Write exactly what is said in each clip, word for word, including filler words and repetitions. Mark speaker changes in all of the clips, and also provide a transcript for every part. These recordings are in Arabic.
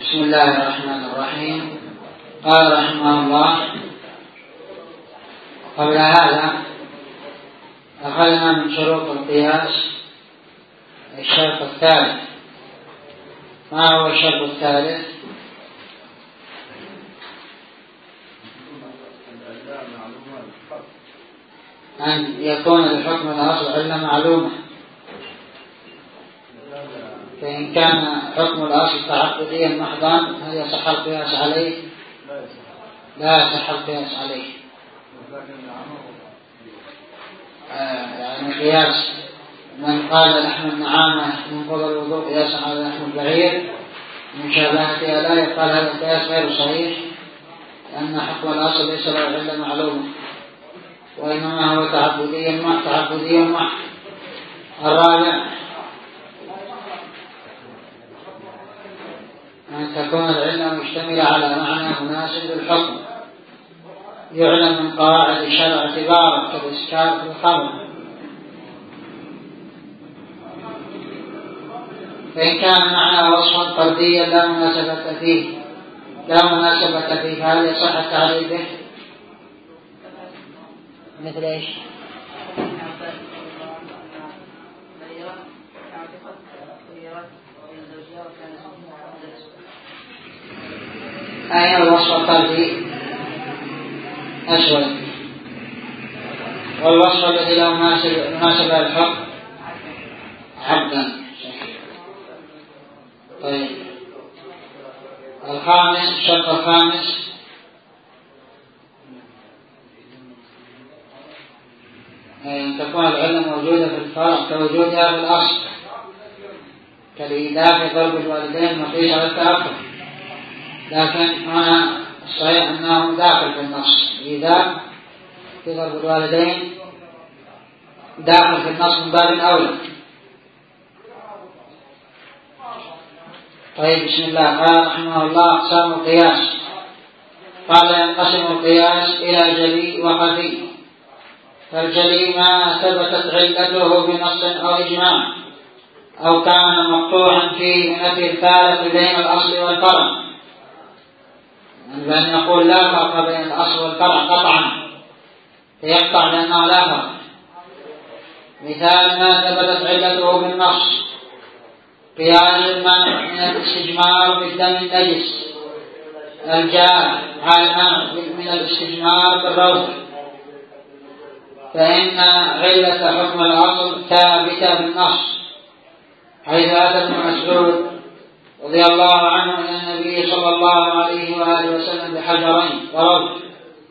Speaker 1: بسم الله الرحمن الرحيم. قال رحمه الله: قبل هذا أخذنا من شروط القياس الشرط الثالث. ما هو الشرط الثالث؟ أن يكون الحكم الأصل علة معلومة، فإن كان حكم الأصل تعبديا محضا هل يصح القياس عليه؟ لا يصح القياس عليه. آه يعني قياس من قال لحم النعامة ينقض الوضوء قياسا على لحم البعير مشابهتها لا يقال هذا القياس غير صحيح، لأن حكم الأصل ليس له علة معلومة، وإنما هو تعبديا مع تعبديا مع. الرابع أن تكون العلة مشتملة على معنى مناسب للحكم يعلم من قواعد الشرع اعتبارا كالإسكار في الخمر. فإن كان معنى وصفا فرديا لا مناسبة فيه لا مناسبة فيه فهل يصح التعريف به؟ مثل ايش؟ أين الوصف الفردي أسود، والوصف الذي لا مناسبة للحق عبدا. طيب الخامس، الشرط الخامس أن تكون العلة موجودة في الفرع كوجودها في الأصل، كالإيذاء في ضرب الوالدين مقيس على التأخر، لكن هنا الصحيح أنه داخل في النص. الإيذاء في ضرب الوالدين داخل في النص من باب أولى. طيب بسم الله. قال رحمه الله: أقسام القياس. قال: ينقسم القياس إلى جلي وخفي. فالجلي ما ثبتت علته بنص أو إجماع أو كان مقطوعا فيه من نفي الفارق بين الأصل والفرع، بأن نقول لا فرق بين الأصل والفرع قطعا فيقطع بأنه لا فرق. مثال: ما ثبتت علته بالنص قياس المنع من الاستجمار بالدم النجس الجار على المنع من الاستجمار بالروث، فإن علة حكم الأصل ثابتة بالنص، حيث أتى ابن مسعود رضي الله عنه إلى النبي صلى الله عليه وآله وسلم بحجرين وروث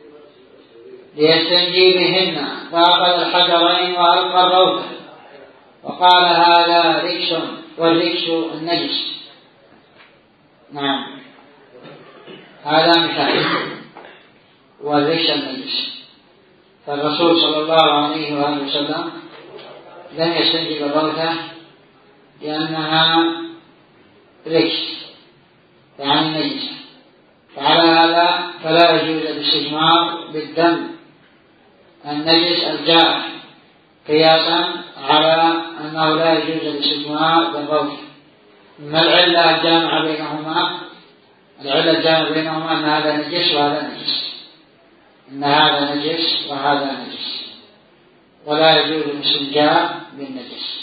Speaker 1: ليستنجي بهن، فأخذ الحجرين وألقى الروث وقال: هذا ركس، والركس النجس. نعم، هذا مثال، والركس النجس. فالرسول صلى الله عليه وآله وسلم لم يستنجي بالروثة لأنها ركس يعني نجسة، فعلى هذا فلا يجوز الاستجمار بالدم النجس الجارح، قياسا على أنه لا يجوز الاستجمار بالروثة. ما العلة الجامعة بينهما؟ العلة الجامعة بينهما أن هذا نجس وهذا نجس، إن هذا نجس وهذا نجس، ولا يجوز الاستنجاء بالنجس.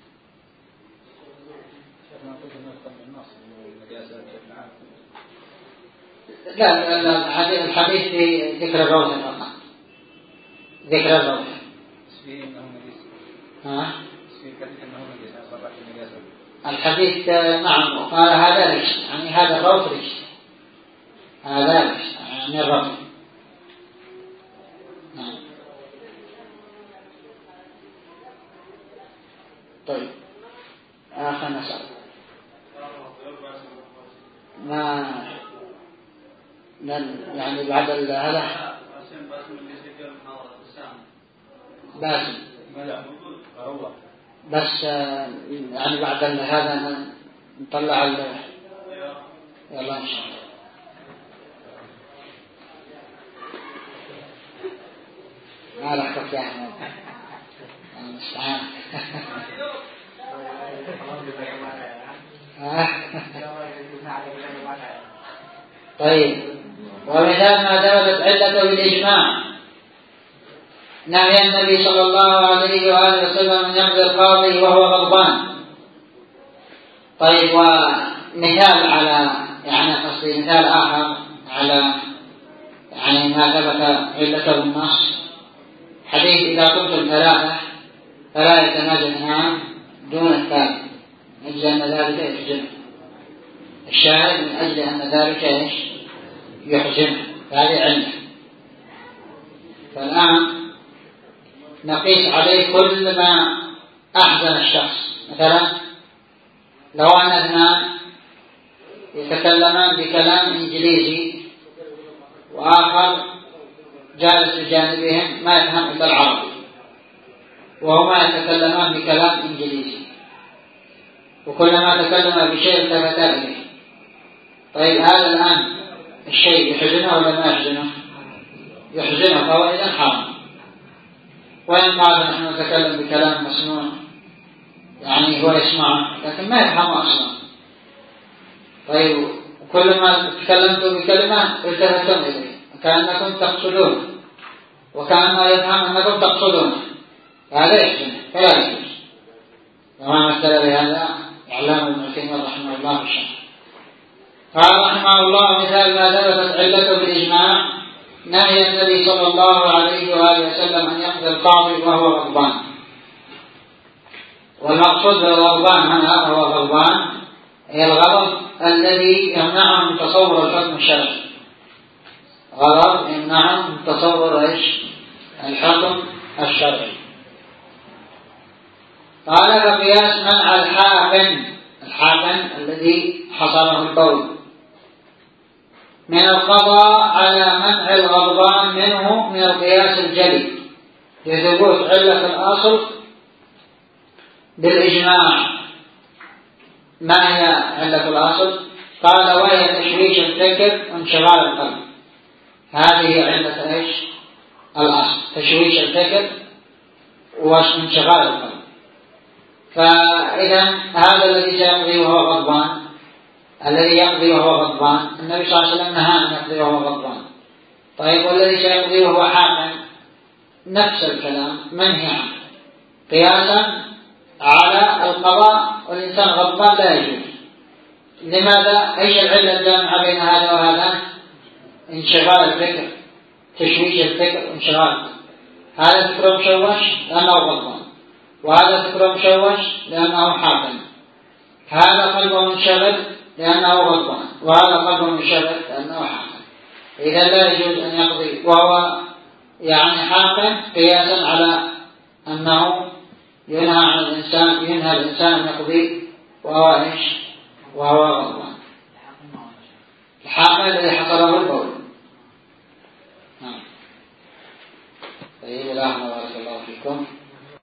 Speaker 1: لا لا الحديث في ذكر الروثة فقط، ذكر الروثة. ها؟ الحديث نعم، قال هذا ركس يعني هذا الروث ركس، هذا ركس يعني الروث. نعم. طيب آخر مسألة ما يعني بعد هذا باسم بس يعني بعد هذا نطلع يلا إن شاء الله. ما لحظة يا أحمد المستعان. طيب، ومثال ما ثبتت علته بالإجماع نهي النبي صلى الله عليه وآله وسلم أن يقضي القاضي وهو غضبان. طيب، ومثال على يعني قصدي مثال آخر على يعني ما ثبت علته بالنص حديث إذا قلتم ثلاثة فلا يتنازل اثنان دون الثالث من أجل أن ذلك يحزنه. الشاهد من أجل أن ذلك إيش يحزنه، هذه علة. فالآن نقيس عليه كل ما أحزن الشخص. مثلا لو أن اثنان يتكلمان بكلام إنجليزي وآخر جالس بجانبهم ما يفهم إلا العربي وهما يتكلمان بكلام إنجليزي، وكلما تكلم بشيء التفتا إليه. طيب، هذا الآن الشيء يحزنه ولا ما يحزنه؟ يحزنه، فهو إذن حرام. وإن قال نحن نتكلم بكلام مصنوع يعني هو يسمعه لكن ما يفهمه أصلا. طيب، كلما تكلمتم بكلمة التفتم إليه كأنكم تقصدون وكأنما يفهم أنكم تقصدون، هذا يحزن فلا يجوز. وما مثل بهذا إعلام ابن تيمية رحمه الله الشرع. قال رحمه الله مثال ما ثبتت علته بالإجماع نهي النبي صلى الله عليه وآله وسلم أن يقضي القاضي وهو غضبان. والمقصود بالغضبان هنا هو غضبان هي الغضب الذي يمنعه من تصور الحكم الشرعي. غضب يمنعه من تصور ايش الحكم الشرعي. قال فقياس منع الحاقن، الحاقن الذي حصره البول، من القضاء على منع الغضبان منه من القياس الجلي لثبوت علة الأصل بالإجماع. ما هي علة الأصل؟ قال وهي تشويش الفكر وانشغال القلب. هذه علة ايش الأصل، تشويش الفكر وانشغال القلب. فإذا هذا الذي سيقضي وهو غضبان، الذي يقضي وهو غضبان النبي صلى الله عليه وسلم نهى أن يقضي وهو غضبان. طيب، والذي سيقضي وهو حاقن نفس الكلام منهي عنه قياسا على القضاء والإنسان غضبان لا يجوز. لماذا؟ ايش العلة الجامعة بين هذا وهذا؟ انشغال الفكر، تشويش الفكر وانشغال. هذا فكره مشوش لأنه غضبان، وهذا فكره مشوش لأنه حاقن. هذا قلبه منشغل لأنه غضبان، وهذا قلبه منشغل لأنه حاقن. إذا لا يجوز أن يقضي وهو يعني حاقن قياسا على أنه ينهى عن الإنسان ينهى الإنسان أن يقضي وهو إيش وهو غضبان. الحاقن الذي حصله البول. طيب، الله بارك الله فيكم.